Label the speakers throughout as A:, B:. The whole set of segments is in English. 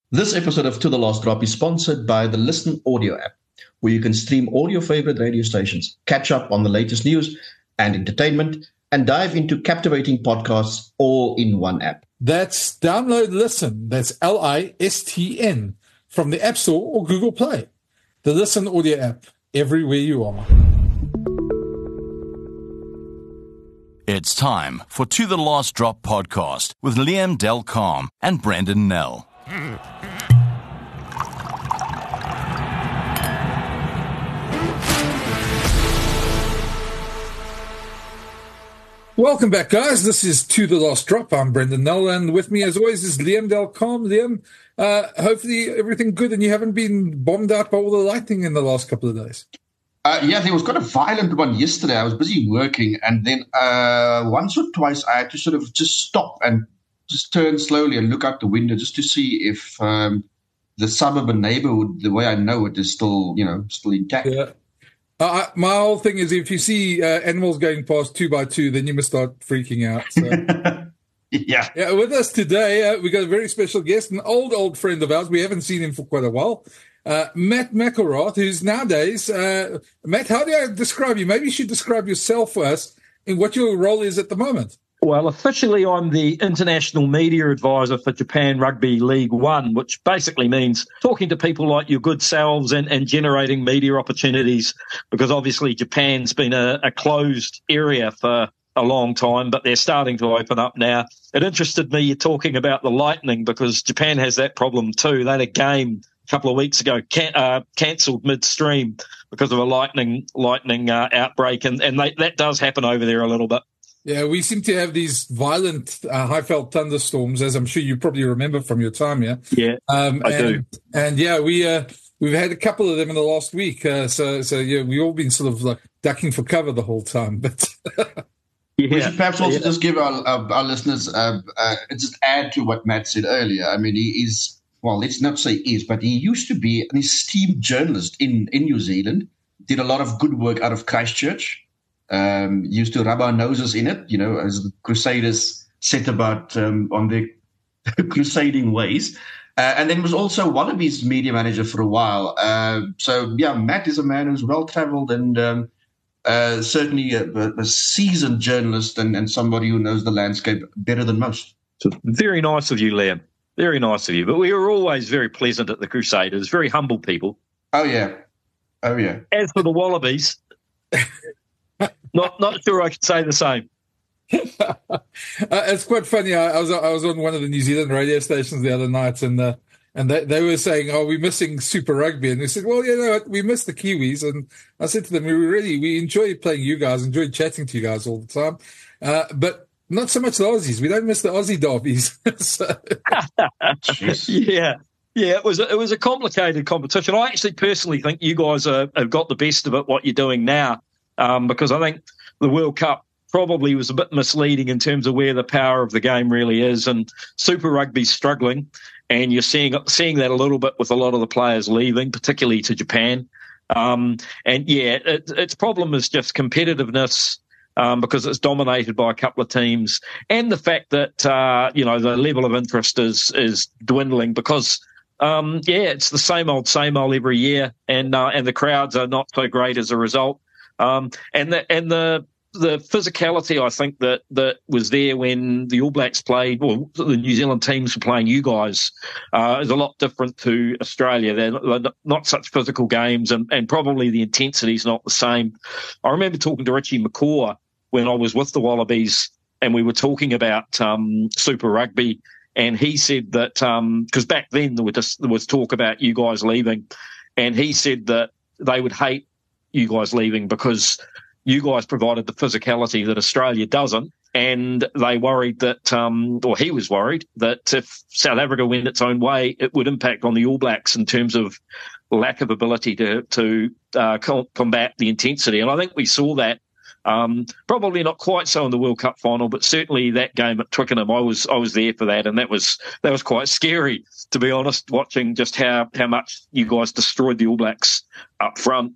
A: This episode of To the Last Drop is sponsored by the Listen Audio app, where you can stream all your favorite radio stations, catch up on the latest news and entertainment, and dive into captivating podcasts all in one app.
B: That's download Listen, that's Listen, from the App Store or Google Play. The Listen Audio app, everywhere you are.
C: It's time for To the Last Drop podcast with Liam Delcalm and Brandon Nell.
B: Welcome back, guys. This is To the Last Drop. I'm Brendan Nell, and with me, as always, is Liam Delcalm. Liam, hopefully everything good, and you haven't been bombed out by all the lightning in the last couple of days.
A: Yeah, there was quite a violent one yesterday. I was busy working, and then once or twice I had to sort of just stop and just turn slowly and look out the window just to see if the suburban neighborhood, the way I know it, is still intact.
B: Yeah. My whole thing is, if you see animals going past 2 by 2, then you must start freaking out. So. Yeah. With us today, we got a very special guest, an old friend of ours. We haven't seen him for quite a while. Matt McElrath, who's nowadays, Matt, how do I describe you? Maybe you should describe yourself for us in what your role is at the moment.
D: Well, officially, I'm the international media advisor for Japan Rugby League One, which basically means talking to people like your good selves and generating media opportunities, because obviously Japan's been a closed area for a long time, but they're starting to open up now. It interested me you're talking about the lightning, because Japan has that problem too. They had a game a couple of weeks ago cancelled midstream because of a lightning outbreak, and that does happen over there a little bit.
B: Yeah, we seem to have these violent high-felt thunderstorms, as I'm sure you probably remember from your time here.
D: Yeah, I do.
B: And yeah, we've had a couple of them in the last week. So yeah, we've all been sort of like ducking for cover the whole time. But
A: we should perhaps also just give our listeners just add to what Matt said earlier. I mean, he is, well, let's not say is, but he used to be an esteemed journalist in New Zealand. Did a lot of good work out of Christchurch. Used to rub our noses in it, as the Crusaders set about on their crusading ways. And then was also Wallabies media manager for a while. So, yeah, Matt is a man who's well-travelled and certainly a seasoned journalist and somebody who knows the landscape better than most.
D: Very nice of you, Liam. Very nice of you. But we were always very pleasant at the Crusaders, very humble people.
A: Oh, yeah.
D: As for the Wallabies... Not sure I could say the same.
B: It's quite funny. I was on one of the New Zealand radio stations the other night, and they were saying, "Oh, we're missing Super Rugby," and we said, "Well, we miss the Kiwis." And I said to them, "We enjoy playing you guys, enjoy chatting to you guys all the time, but not so much the Aussies. We don't miss the Aussie derbies."
D: Yeah, it was a complicated competition. I actually personally think you guys have got the best of it, what you're doing now. Because I think the World Cup probably was a bit misleading in terms of where the power of the game really is, and Super Rugby's struggling, and you're seeing that a little bit with a lot of the players leaving, particularly to Japan. Its problem is just competitiveness, because it's dominated by a couple of teams, and the fact that the level of interest is dwindling because. It's the same old every year, and the crowds are not so great as a result. And the physicality, I think, that was there when the All Blacks played, well, the New Zealand teams were playing you guys, is a lot different to Australia. They're not such physical games, and probably the intensity is not the same. I remember talking to Richie McCaw when I was with the Wallabies, and we were talking about Super Rugby, and he said that, because back then there was talk about you guys leaving, and he said that they would hate you guys leaving because you guys provided the physicality that Australia doesn't, and they worried that, or he was worried that if South Africa went its own way, it would impact on the All Blacks in terms of lack of ability to combat the intensity. And I think we saw that. Probably not quite so in the World Cup final, but certainly that game at Twickenham, I was there for that, and that was quite scary, to be honest, watching just how much you guys destroyed the All Blacks up front.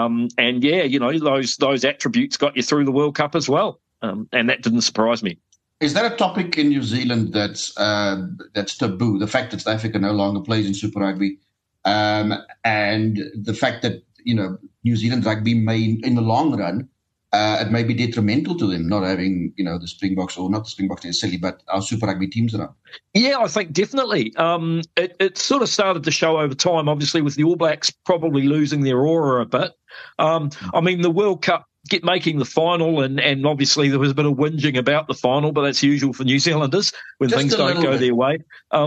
D: Those attributes got you through the World Cup as well, and that didn't surprise me.
A: Is that a topic in New Zealand that's taboo? The fact that South Africa no longer plays in Super Rugby, and the fact that New Zealand rugby may, in the long run, it may be detrimental to them not having the Springboks, or not the Springboks necessarily, but our Super Rugby teams around.
D: Yeah, I think definitely. It sort of started to show over time, obviously, with the All Blacks probably losing their aura a bit. I mean, the World Cup making the final, and obviously there was a bit of whinging about the final, but that's usual for New Zealanders when things don't go their way.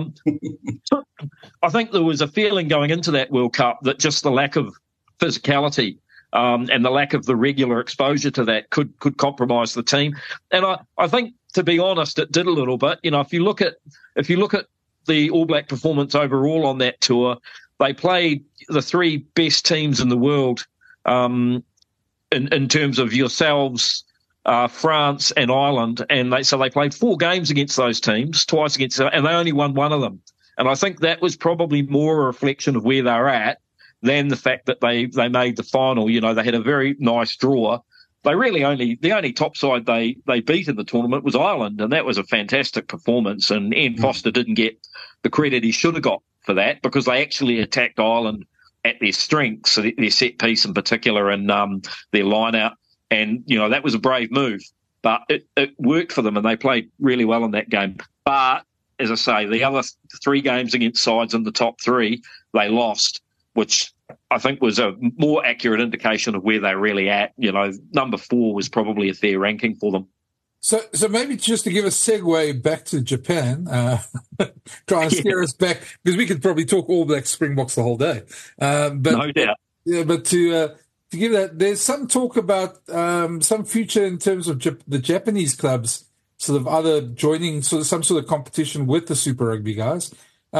D: I think there was a feeling going into that World Cup that just the lack of physicality and the lack of the regular exposure to that could compromise the team. And I think, to be honest, it did a little bit. If you look at the All Black performance overall on that tour, they played the three best teams in the world in terms of yourselves, France and Ireland, and they played 4 games against those teams, twice against, and they only won one of them. And I think that was probably more a reflection of where they're at than the fact that they made the final. They had a very nice draw. They really the only top side they beat in the tournament was Ireland, and that was a fantastic performance. And Ian Foster didn't get the credit he should have got for that, because they actually attacked Ireland at their strengths, their set piece in particular, and their line-out. And, that was a brave move. But it worked for them, and they played really well in that game. But, as I say, the other 3 games against sides in the top 3, they lost, which I think was a more accurate indication of where they're really at. Number 4 was probably a fair ranking for them.
B: So maybe just to give a segue back to Japan, try and steer us back, because we could probably talk All Black Springboks the whole day. But,
D: no doubt.
B: Yeah, but to give that, there's some talk about some future in terms of the Japanese clubs sort of either joining some sort of competition with the Super Rugby guys.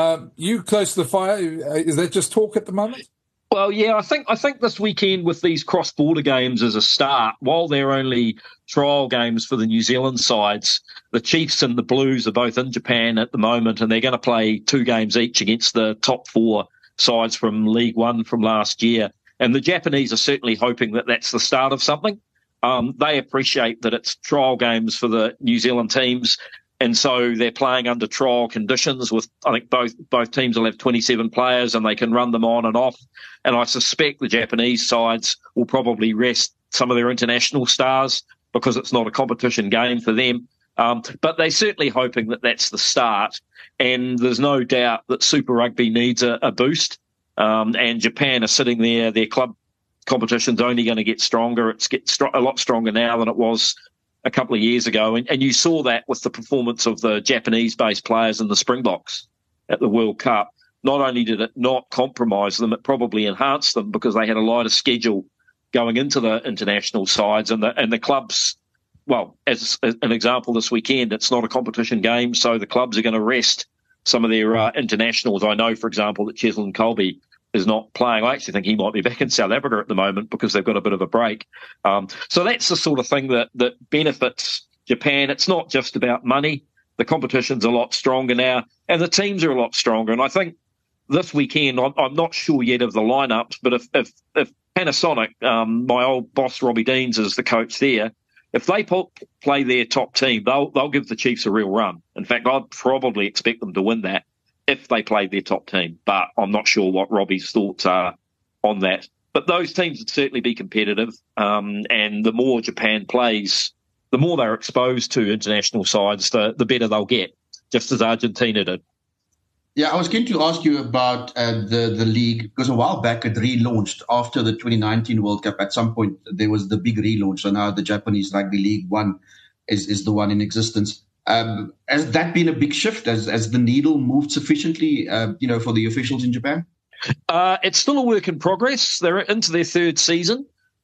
B: You close to the fire, is that just talk at the moment?
D: Well, yeah, I think this weekend with these cross-border games is a start. While they're only trial games for the New Zealand sides, the Chiefs and the Blues are both in Japan at the moment, and they're going to play 2 games each against the top 4 sides from League One from last year. And the Japanese are certainly hoping that that's the start of something. They appreciate that it's trial games for the New Zealand teams, and so they're playing under trial conditions with, I think both teams will have 27 players and they can run them on and off. And I suspect the Japanese sides will probably rest some of their international stars because it's not a competition game for them. But they're certainly hoping that that's the start. And there's no doubt that Super Rugby needs a boost. And Japan are sitting there. Their club competition's only going to get stronger. It's a lot stronger now than it was a couple of years ago, and you saw that with the performance of the Japanese-based players in the Springboks at the World Cup. Not only did it not compromise them, it probably enhanced them because they had a lighter schedule going into the international sides, and the clubs. Well, as an example, this weekend it's not a competition game, so the clubs are going to rest some of their internationals. I know, for example, that Cheslin Colby is not playing. I actually think he might be back in South Africa at the moment because they've got a bit of a break. So that's the sort of thing that benefits Japan. It's not just about money. The competition's a lot stronger now, and the teams are a lot stronger. And I think this weekend, I'm not sure yet of the lineups, but if Panasonic, my old boss Robbie Deans is the coach there, if they play their top team, they'll give the Chiefs a real run. In fact, I'd probably expect them to win that if they played their top team, but I'm not sure what Robbie's thoughts are on that. But those teams would certainly be competitive, and the more Japan plays, the more they're exposed to international sides, the better they'll get, just as Argentina did.
A: Yeah, I was going to ask you about the league, because a while back it relaunched after the 2019 World Cup. At some point, there was the big relaunch, so now the Japanese Rugby League One is the one in existence. Has that been a big shift? Has the needle moved sufficiently, for the officials in Japan?
D: It's still a work in progress. They're into their 3rd season.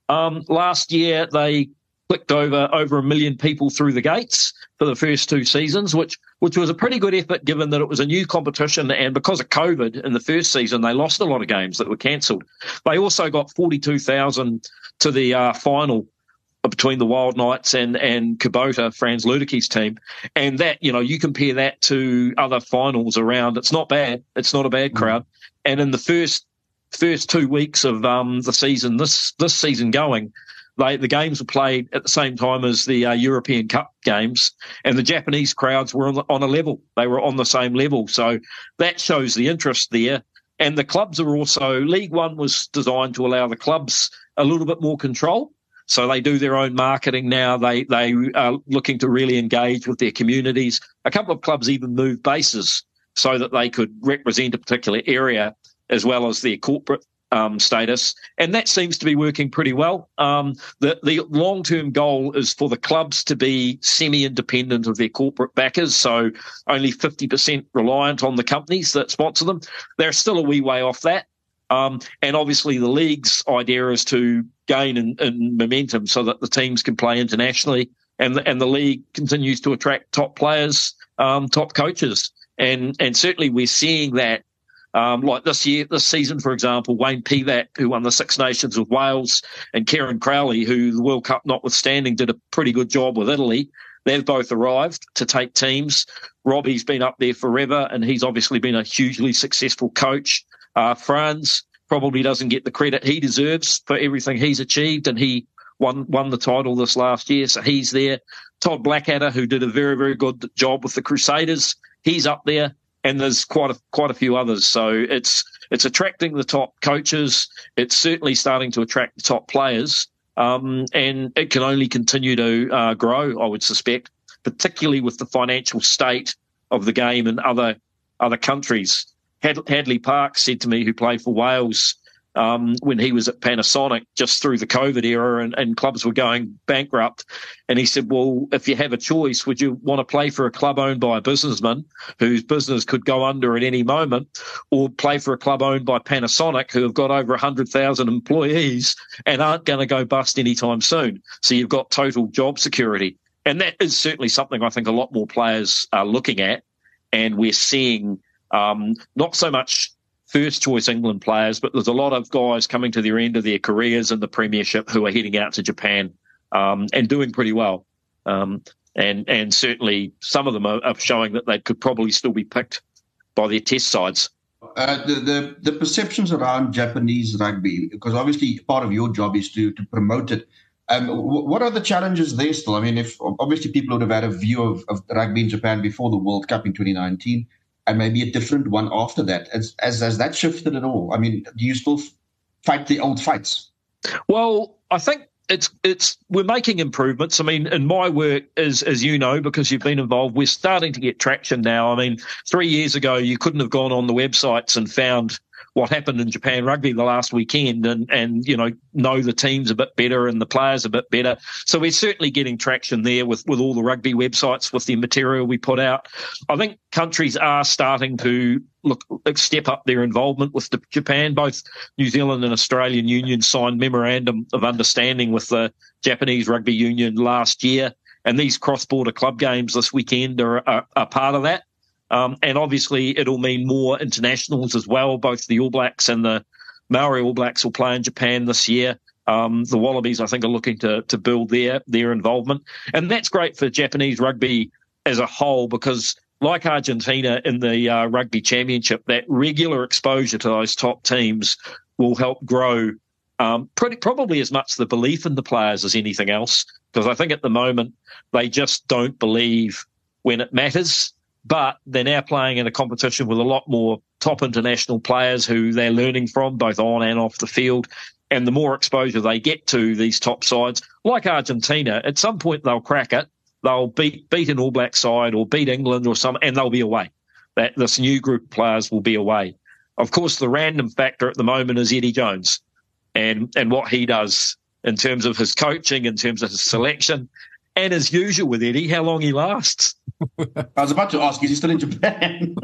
D: Last year, they clicked over 1 million people through the gates for the first 2 seasons, which was a pretty good effort given that it was a new competition. And because of COVID in the first season, they lost a lot of games that were cancelled. They also got 42,000 to the final between the Wild Knights and Kubota, Franz Ludike's team. And that, you compare that to other finals around, it's not bad. It's not a bad crowd. And in the first 2 weeks of the season, this season going, the games were played at the same time as the European Cup games, and the Japanese crowds were on a level. They were on the same level. So that shows the interest there. And the clubs are also, League One was designed to allow the clubs a little bit more control. So they do their own marketing now. They are looking to really engage with their communities. A couple of clubs even moved bases so that they could represent a particular area as well as their corporate status. And that seems to be working pretty well. The long-term goal is for the clubs to be semi-independent of their corporate backers, so only 50% reliant on the companies that sponsor them. They're still a wee way off that. And obviously the league's idea is to gain in momentum so that the teams can play internationally and the league continues to attract top players, top coaches. And certainly we're seeing that. Like this season, for example, Wayne Pivac, who won the Six Nations with Wales, and Kieran Crowley, who, the World Cup notwithstanding, did a pretty good job with Italy. They've both arrived to take teams. Robbie's been up there forever, and he's obviously been a hugely successful coach. Franz probably doesn't get the credit he deserves for everything he's achieved, and he won the title this last year, so he's there. Todd Blackadder, who did a very, very good job with the Crusaders, he's up there. And there's quite a few others. So it's attracting the top coaches. It's certainly starting to attract the top players. And it can only continue to grow, I would suspect, particularly with the financial state of the game in other countries. Hadley Park said to me, who played for Wales when he was at Panasonic just through the COVID era and clubs were going bankrupt. And he said, well, if you have a choice, would you want to play for a club owned by a businessman whose business could go under at any moment, or play for a club owned by Panasonic who have got over 100,000 employees and aren't going to go bust anytime soon? So you've got total job security. And that is certainly something I think a lot more players are looking at. And we're seeing not so much first-choice England players, but there's a lot of guys coming to the end of their careers in the Premiership who are heading out to Japan and doing pretty well. And certainly some of them are showing that they could probably still be picked by their test sides.
A: The perceptions around Japanese rugby, because obviously part of your job is to promote it. What are the challenges there still? I mean, if obviously people would have had a view of rugby in Japan before the World Cup in 2019, and maybe a different one after that. Has that shifted at all? I mean, do you still fight the old fights?
D: Well, I think we're making improvements. I mean, in my work, as you know, because you've been involved, we're starting to get traction now. I mean, 3 years ago, you couldn't have gone on the websites and found what happened in Japan rugby the last weekend and know the teams a bit better and the players a bit better. So we're certainly getting traction there with all the rugby websites, with the material we put out. I think countries are starting to step up their involvement with Japan. Both New Zealand and Australian unions signed memorandum of understanding with the Japanese Rugby Union last year, and these cross-border club games this weekend are part of that. And obviously it'll mean more internationals as well. Both the All Blacks and the Maori All Blacks will play in Japan this year. The Wallabies, I think, are looking to build their involvement. And that's great for Japanese rugby as a whole, because like Argentina in the Rugby Championship, that regular exposure to those top teams will help grow probably as much the belief in the players as anything else, because I think at the moment they just don't believe when it matters. But they're now playing in a competition with a lot more top international players who they're learning from, both on and off the field. And the more exposure they get to these top sides, like Argentina, at some point they'll crack it. They'll beat an All Black side or beat England or something, and they'll be away. This new group of players will be away. Of course, the random factor at the moment is Eddie Jones and what he does in terms of his coaching, in terms of his selection. And as usual with Eddie, how long he lasts.
A: I was about to ask, is he still in Japan?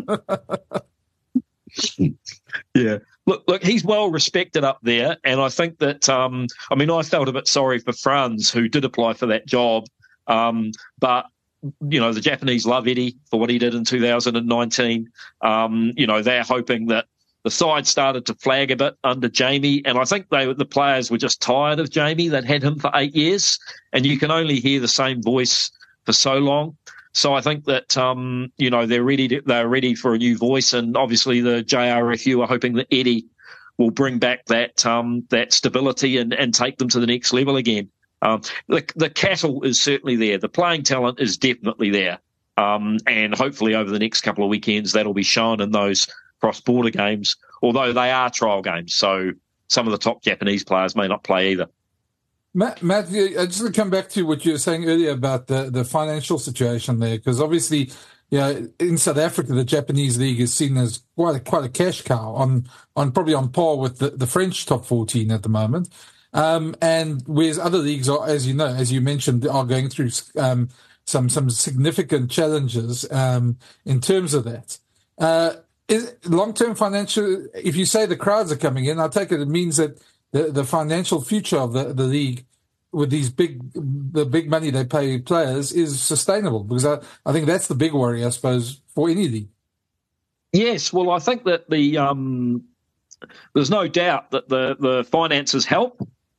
D: Yeah. Look, he's well respected up there. And I think that, I felt a bit sorry for Franz, who did apply for that job. But, the Japanese love Eddie for what he did in 2019. They're hoping that the side started to flag a bit under Jamie, and I think the players were just tired of Jamie. They'd had him for 8 years, and you can only hear the same voice for so long. So I think that they're ready for a new voice, and obviously the JRFU are hoping that Eddie will bring back that stability and take them to the next level again. The cattle is certainly there. The playing talent is definitely there. And hopefully over the next couple of weekends, that'll be shown in those cross-border games, although they are trial games. So some of the top Japanese players may not play either.
B: Matt, I just want to come back to what you were saying earlier about the financial situation there, because obviously, in South Africa, the Japanese league is seen as quite a cash cow, on probably on par with the French top 14 at the moment. And whereas other leagues are, as you mentioned, are going through some significant challenges in terms of that. Is long-term financial, if you say the crowds are coming in, I take it means that the financial future of the league with the big money they pay players is sustainable, because I think that's the big worry, I suppose, for any league.
D: Yes, well, I think that there's no doubt that the finances help.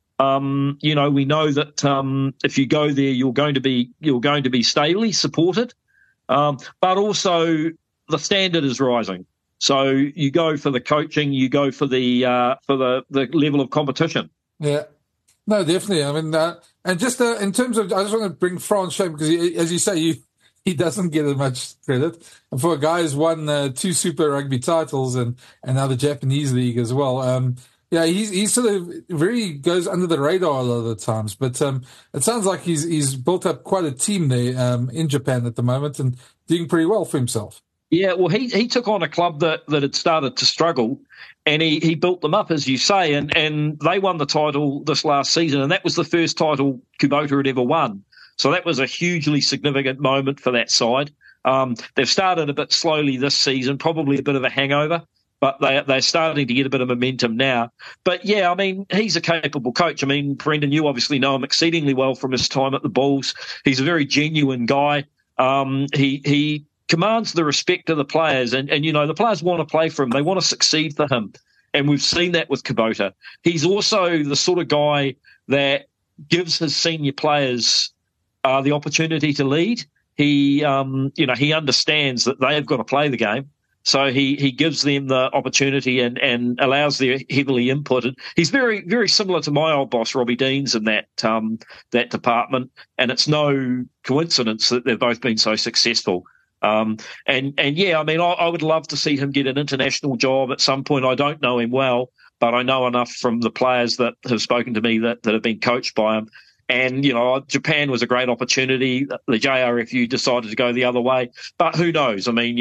D: We know that if you go there, you're going to be stably supported, but also the standard is rising. So you go for the coaching, you go for the level of competition.
B: Yeah, no, definitely. I mean, and just in terms of, I just want to bring Frans Schaep, because as you say, he doesn't get as much credit. And for a guy who's won 2 Super Rugby titles and now the Japanese league as well. He's sort of very goes under the radar a lot of the times. But it sounds like he's built up quite a team there in Japan at the moment and doing pretty well for himself.
D: Yeah, well, he took on a club that had started to struggle, and he built them up, as you say, and they won the title this last season, and that was the first title Kubota had ever won. So that was a hugely significant moment for that side. They've started a bit slowly this season, probably a bit of a hangover, but they're starting to get a bit of momentum now. But, yeah, I mean, he's a capable coach. I mean, Brendan, you obviously know him exceedingly well from his time at the Bulls. He's a very genuine guy. He commands the respect of the players, and the players want to play for him. They want to succeed for him, and we've seen that with Kubota. He's also the sort of guy that gives his senior players the opportunity to lead. He understands that they have got to play the game, so he gives them the opportunity and allows their heavily inputted. He's very, very similar to my old boss, Robbie Deans, in that department, and it's no coincidence that they've both been so successful. I would love to see him get an international job at some point. I don't know him well, but I know enough from the players that have spoken to me that have been coached by him. And, Japan was a great opportunity. The JRFU decided to go the other way, but who knows? I mean,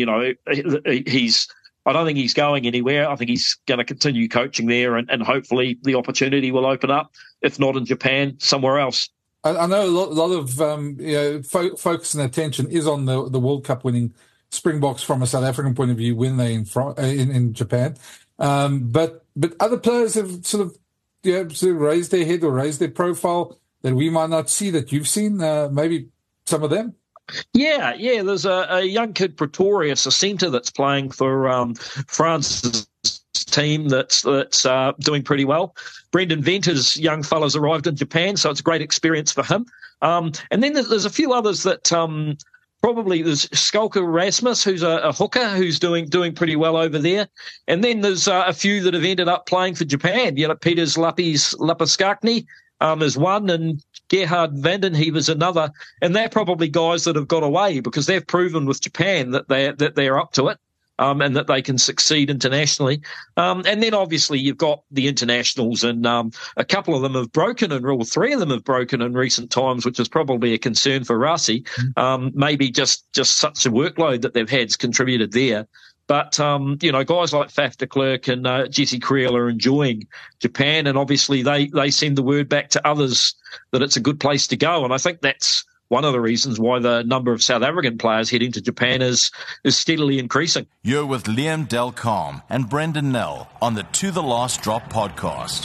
D: I don't think he's going anywhere. I think he's going to continue coaching there, and hopefully the opportunity will open up, if not in Japan, somewhere else.
B: I know a lot of focus and attention is on the World Cup winning Springboks from a South African point of view when they're in Japan. But other players have sort of raised their head or raised their profile that we might not see, that you've seen, maybe some of them.
D: Yeah. There's a young kid, Pretorius, a centre that's playing for France's team that's doing pretty well. Brendan Venter's young fella's arrived in Japan, so it's a great experience for him. And then there's a few others that probably there's Skulka Rasmus, who's a hooker who's doing pretty well over there. And then there's a few that have ended up playing for Japan. Peters Lapaskakni is one, and Gerhard Vandenheeve is another. And they're probably guys that have got away because they've proven with Japan that they're up to it. And that they can succeed internationally. And then obviously you've got the internationals, and a couple of them have broken, and 3 of them have broken in recent times, which is probably a concern for Rasi. Maybe just such a workload that they've had's contributed there. But, guys like Faf de Klerk and Jesse Creel are enjoying Japan, and obviously they send the word back to others that it's a good place to go. And I think that's one of the reasons why the number of South African players heading to Japan is steadily increasing.
C: You're with Liam Delcom and Brendan Nell on the To The Last Drop podcast.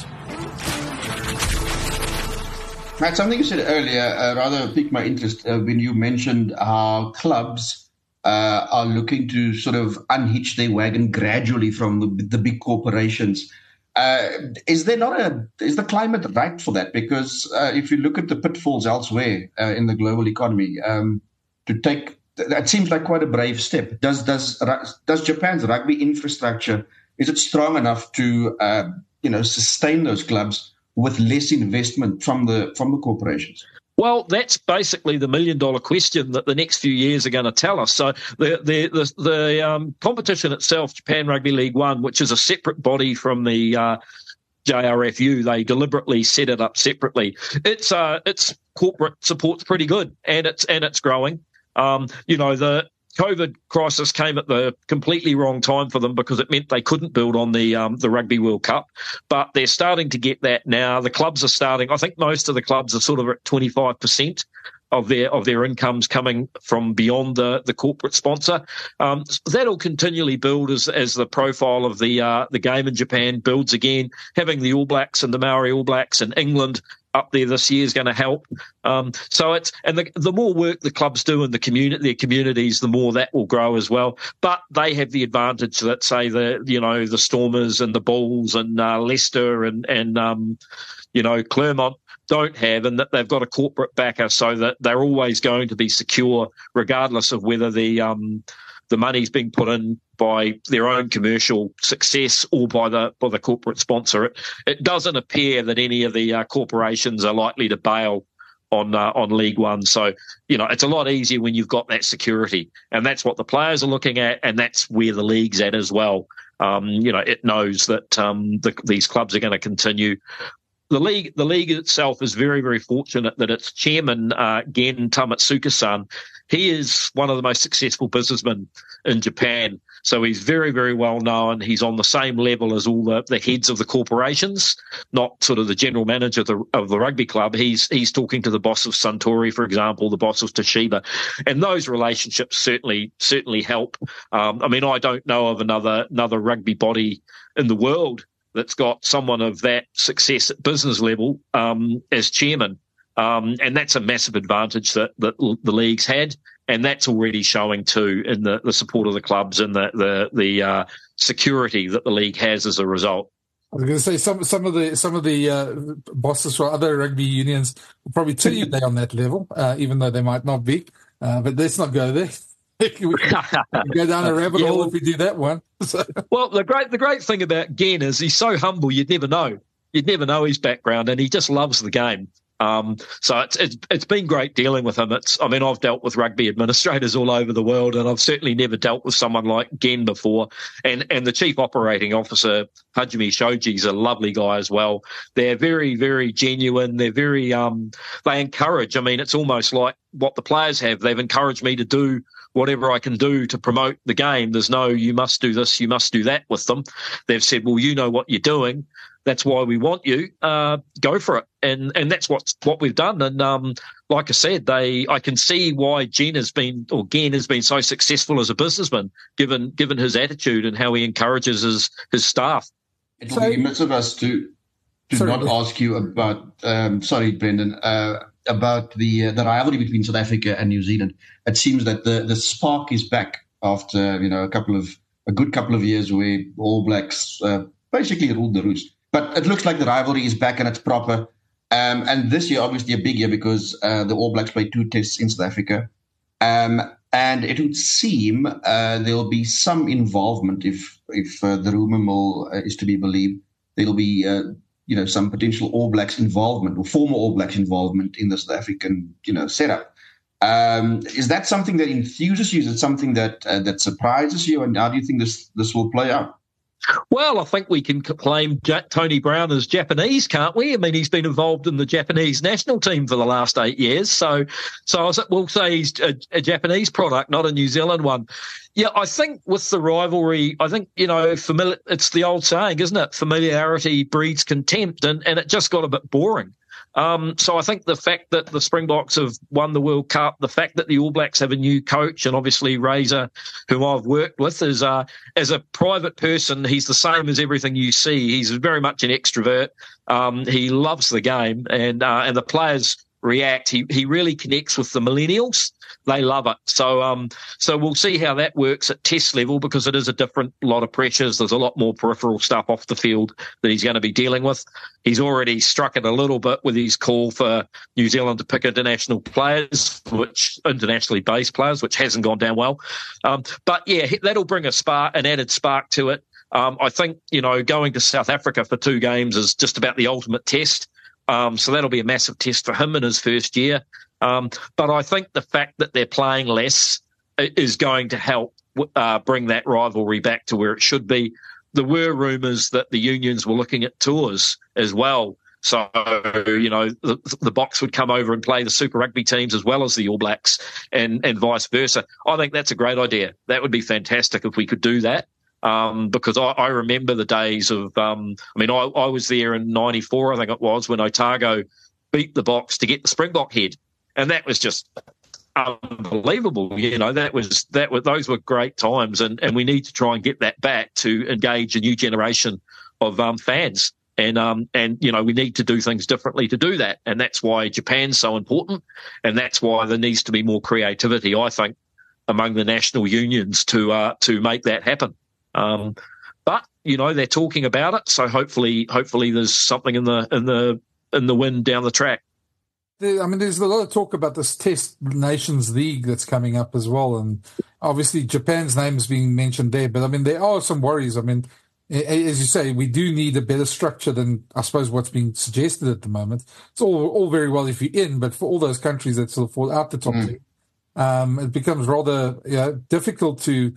A: Matt, something you said earlier rather piqued my interest when you mentioned how clubs are looking to sort of unhitch their wagon gradually from the big corporations. Is the climate right for that? Because if you look at the pitfalls elsewhere in the global economy, that seems like quite a brave step. Does Japan's rugby infrastructure, is it strong enough to sustain those clubs, with less investment from the corporations?
D: Well, that's basically the $1 million question that the next few years are going to tell us. So the competition itself, Japan Rugby League One, which is a separate body from the JRFU, they deliberately set it up separately. Its corporate support's pretty good, and it's growing. The COVID crisis came at the completely wrong time for them because it meant they couldn't build on the Rugby World Cup, but they're starting to get that now. The clubs are starting. I think most of the clubs are sort of at 25% of their incomes coming from beyond the corporate sponsor. So that'll continually build as the profile of the game in Japan builds again. Having the All Blacks and the Maori All Blacks in England up there this year is going to help. The more work the clubs do in their communities, the more that will grow as well. But they have the advantage that, say, the Stormers and the Bulls and Leicester and Clermont don't have, and that they've got a corporate backer, so that they're always going to be secure, regardless of whether the money's being put in by their own commercial success or by the corporate sponsor. It doesn't appear that any of the corporations are likely to bail on League One. So, it's a lot easier when you've got that security, and that's what the players are looking at, and that's where the league's at as well. It knows that these clubs are going to continue. The league itself is very, very fortunate that its chairman, Gen Tamatsuka-san, he is one of the most successful businessmen in Japan. So he's very, very well known. He's on the same level as all the heads of the corporations, not sort of the general manager of the rugby club. He's talking to the boss of Suntory, for example, the boss of Toshiba, and those relationships certainly help. I don't know of another rugby body in the world that's got someone of that success at business level as chairman. And that's a massive advantage that the league's had, and that's already showing too in the support of the clubs and the security that the league has as a result.
B: I was going to say some of the bosses for other rugby unions will probably tell you they're on that level, even though they might not be. But let's not go there. We can go down a rabbit hole if we do that one.
D: Well, the great thing about Gen is he's so humble, you'd never know. You'd never know his background, and he just loves the game. So it's been great dealing with him. I've dealt with rugby administrators all over the world, and I've certainly never dealt with someone like Gen before. And the chief operating officer, Hajime Shoji, is a lovely guy as well. They're very, very genuine. They're very, they encourage. It's almost like what the players have. They've encouraged me to do whatever I can do to promote the game. There's no, you must do this, you must do that with them. They've said, well, you know what you're doing. That's why we want you. Go for it, and that's what we've done. And like I said, I can see why Gen has been so successful as a businessman, given his attitude and how he encourages his staff.
A: It will be remiss of us to not ask you about. Sorry, Brendan. About the rivalry between South Africa and New Zealand. It seems that the spark is back after a good couple of years where All Blacks basically ruled the roost. But it looks like the rivalry is back and it's proper. And this year, obviously, a big year because the All Blacks played 2 tests in South Africa. And it would seem there'll be some involvement, if the rumor mill is to be believed. There'll be some potential All Blacks involvement or former All Blacks involvement in the South African setup. Is that something that enthuses you? Is it something that surprises you? And how do you think this will play out?
D: Well, I think we can claim Tony Brown as Japanese, can't we? He's been involved in the Japanese national team for the last 8 years. So we'll say he's a Japanese product, not a New Zealand one. Yeah, I think with the rivalry, it's the old saying, isn't it? Familiarity breeds contempt, and it just got a bit boring. So I think the fact that the Springboks have won the World Cup, the fact that the All Blacks have a new coach, and obviously Razor, whom I've worked with, is as a private person, he's the same as everything you see. He's very much an extrovert. He loves the game, and the players react. He really connects with the millennials. They love it. So we'll see how that works at test level, because it is a different lot of pressures. There's a lot more peripheral stuff off the field that he's going to be dealing with. He's already struck it a little bit with his call for New Zealand to pick international players, internationally based players, which hasn't gone down well. But yeah, that'll bring an added spark to it. I think, going to South Africa for 2 games is just about the ultimate test. So that'll be a massive test for him in his first year. But I think the fact that they're playing less is going to help bring that rivalry back to where it should be. There were rumours that the unions were looking at tours as well. So, the Boks would come over and play the Super Rugby teams as well as the All Blacks and vice versa. I think that's a great idea. That would be fantastic if we could do that. Because I remember the days of, I was there in 94, I think it was, when Otago beat the Boks to get the Springbok head. And that was just unbelievable. Those were great times. And we need to try and get that back to engage a new generation of fans. And we need to do things differently to do that. And that's why Japan's so important. And that's why there needs to be more creativity, I think, among the national unions to make that happen. But they're talking about it, so hopefully there's something in the wind down the track.
B: There's a lot of talk about this Test Nations League that's coming up as well, and obviously Japan's name is being mentioned there. But there are some worries. As you say, we do need a better structure than I suppose what's being suggested at the moment. It's all very well if you're in, but for all those countries that sort of fall out the top two, it becomes rather difficult to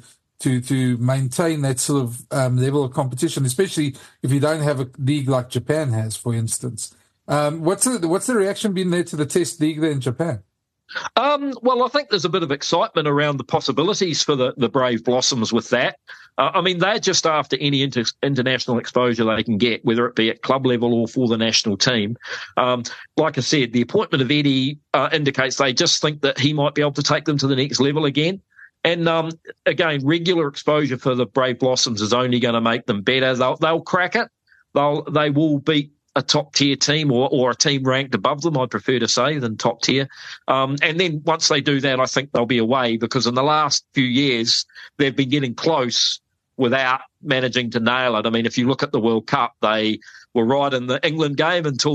B: maintain that sort of level of competition, especially if you don't have a league like Japan has, for instance. What's the reaction been there to the Test League there in Japan?
D: Well, I think there's a bit of excitement around the possibilities for the Brave Blossoms with that. They're just after any international exposure they can get, whether it be at club level or for the national team. Like I said, the appointment of Eddie indicates they just think that he might be able to take them to the next level again. And again, regular exposure for the Brave Blossoms is only going to make them better. They'll crack it. They will beat a top-tier team or a team ranked above them, I'd prefer to say, than top-tier. And then once they do that, I think they'll be away, because in the last few years, they've been getting close without managing to nail it. If you look at the World Cup, they were right in the England game until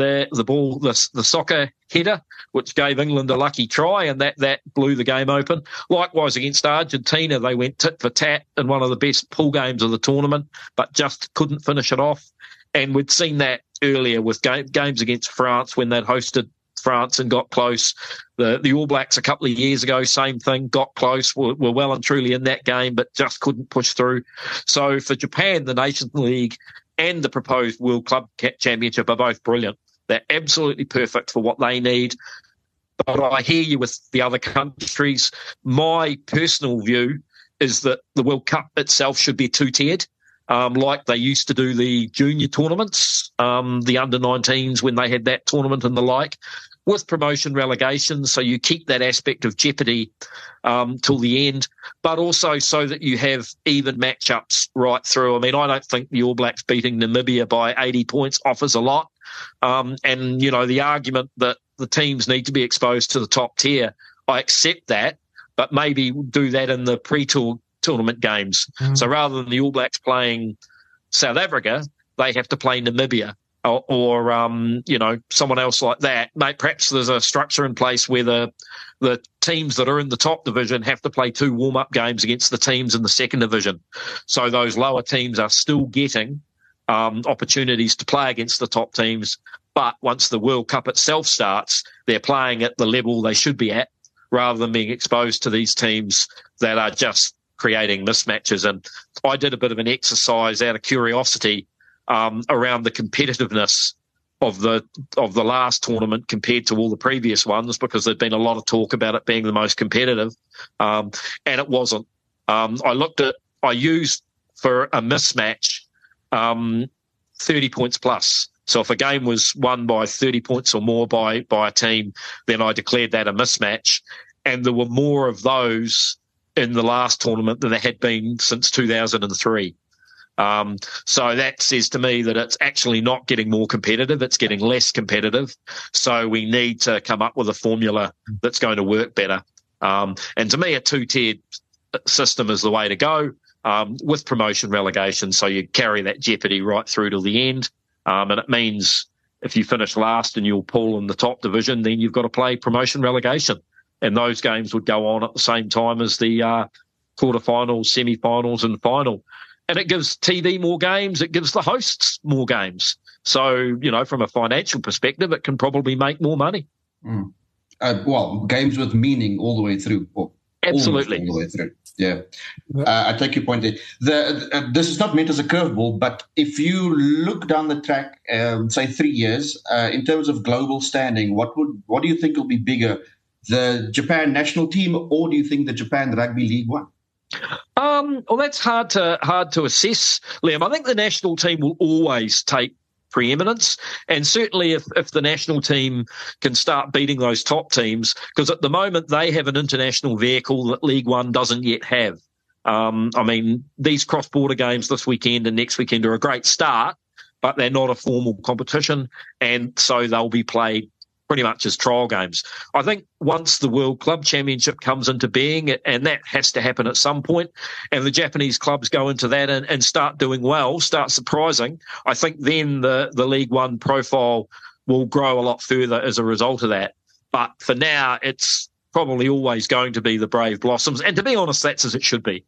D: the soccer header, which gave England a lucky try, and that blew the game open. Likewise, against Argentina, they went tit for tat in one of the best pool games of the tournament, but just couldn't finish it off. And we'd seen that earlier with games against France when they'd hosted France and got close. The All Blacks a couple of years ago, same thing, got close, were well and truly in that game, but just couldn't push through. So for Japan, the Nations League and the proposed World Club Championship are both brilliant. They're absolutely perfect for what they need. But I hear you with the other countries. My personal view is that the World Cup itself should be 2-tiered. Like they used to do the junior tournaments, the under-19s when they had that tournament and the like, with promotion relegation, so you keep that aspect of jeopardy till the end, but also so that you have even matchups right through. I don't think the All Blacks beating Namibia by 80 points offers a lot. And, the argument that the teams need to be exposed to the top tier, I accept that, but maybe do that in the pre-tour tournament games. So rather than the All Blacks playing South Africa, they have to play Namibia or someone else like that. Perhaps there's a structure in place where the teams that are in the top division have to play 2 warm-up games against the teams in the second division. So those lower teams are still getting opportunities to play against the top teams. But once the World Cup itself starts, they're playing at the level they should be at, rather than being exposed to these teams that are just creating mismatches. And I did a bit of an exercise out of curiosity around the competitiveness of the last tournament compared to all the previous ones, because there'd been a lot of talk about it being the most competitive, and it wasn't. I used for a mismatch 30 points plus. So if a game was won by 30 points or more by a team, then I declared that a mismatch. And there were more of those in the last tournament than there had been since 2003. So that says to me that it's actually not getting more competitive, it's getting less competitive. So we need to come up with a formula that's going to work better. And to me, a 2-tiered system is the way to go, with promotion relegation. So you carry that jeopardy right through to the end. And it means if you finish last in your pool in the top division, then you've got to play promotion relegation. And those games would go on at the same time as the quarterfinals, semi-finals and final. And it gives TV more games. It gives the hosts more games. So, from a financial perspective, it can probably make more money.
A: Games with meaning all the way through.
D: Absolutely.
A: All the way through. Yeah. I take your point there. This is not meant as a curveball, but if you look down the track, say 3 years, in terms of global standing, what do you think will be bigger, the Japan national team, or do you think the Japan Rugby League One?
D: Well, that's hard to assess, Liam. I think the national team will always take preeminence, and certainly if the national team can start beating those top teams, because at the moment they have an international vehicle that League One doesn't yet have. These cross-border games this weekend and next weekend are a great start, but they're not a formal competition, and so they'll be played pretty much as trial games. I think once the World Club Championship comes into being, and that has to happen at some point, and the Japanese clubs go into that and start doing well, start surprising, I think then the League One profile will grow a lot further as a result of that. But for now, it's probably always going to be the Brave Blossoms. And to be honest, that's as it should be.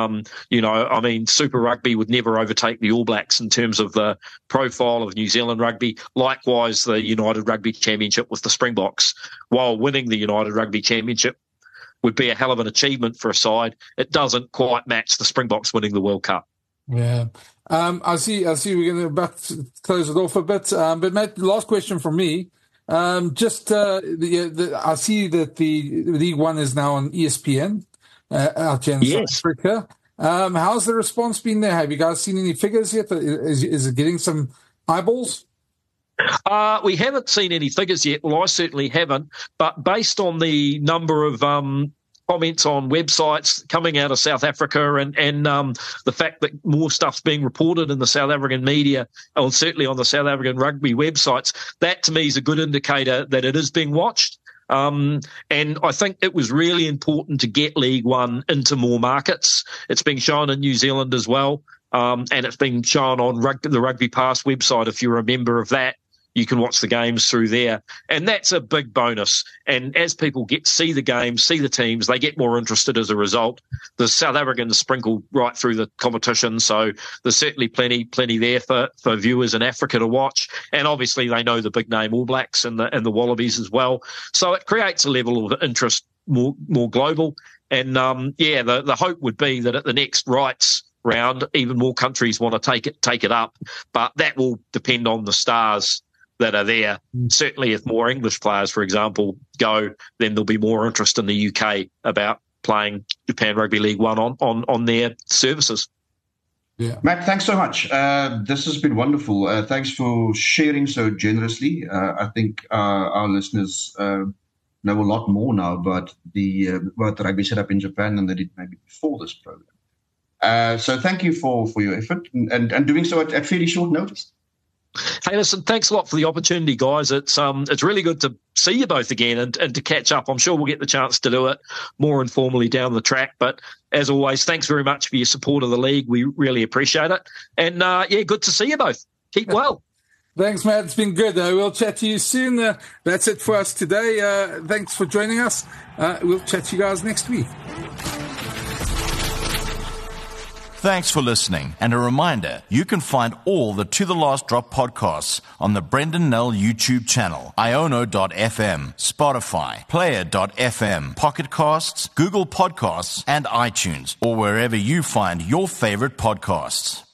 D: Super Rugby would never overtake the All Blacks in terms of the profile of New Zealand rugby. Likewise, the United Rugby Championship with the Springboks. While winning the United Rugby Championship would be a hell of an achievement for a side, it doesn't quite match the Springboks winning the World Cup.
B: Yeah. I see we're going to close it off a bit. But Matt, last question from me. I see that the League One is now on ESPN. Out here in South Africa. How's the response been there? Have you guys seen any figures yet? Is it getting some eyeballs?
D: We haven't seen any figures yet. Well, I certainly haven't. But based on the number of comments on websites coming out of South Africa and the fact that more stuff's being reported in the South African media, or certainly on the South African rugby websites, that to me is a good indicator that it is being watched. And I think it was really important to get League One into more markets. It's been shown in New Zealand as well, and it's been shown on the Rugby Pass website. If you're a member of that, you can watch the games through there. And that's a big bonus. And as people get to see the games, see the teams, they get more interested as a result. The South Africans sprinkled right through the competition, so there's certainly plenty there for viewers in Africa to watch. And obviously they know the big name All Blacks and the Wallabies as well. So it creates a level of interest more global. And the hope would be that at the next rights round, even more countries want to take it up. But that will depend on the stars that are there. Certainly if more English players, for example, go, then there'll be more interest in the UK about playing Japan Rugby League One on their services.
A: Yeah. Matt, thanks so much. This has been wonderful. Thanks for sharing so generously. I think our listeners know a lot more now about the rugby setup in Japan than they did maybe before this program. So thank you for your effort and doing so at fairly short notice.
D: Hey, listen, thanks a lot for the opportunity, guys. It's really good to see you both again and to catch up. I'm sure we'll get the chance to do it more informally down the track. But as always, thanks very much for your support of the league. We really appreciate it. And, good to see you both. Keep well.
B: Thanks, Matt. It's been good. We'll chat to you soon. That's it for us today. Thanks for joining us. We'll chat to you guys next week.
C: Thanks for listening, and a reminder, you can find all the To The Last Drop podcasts on the Brendan Nell YouTube channel, iono.fm, Spotify, Player.fm, Pocket Casts, Google Podcasts, and iTunes, or wherever you find your favorite podcasts.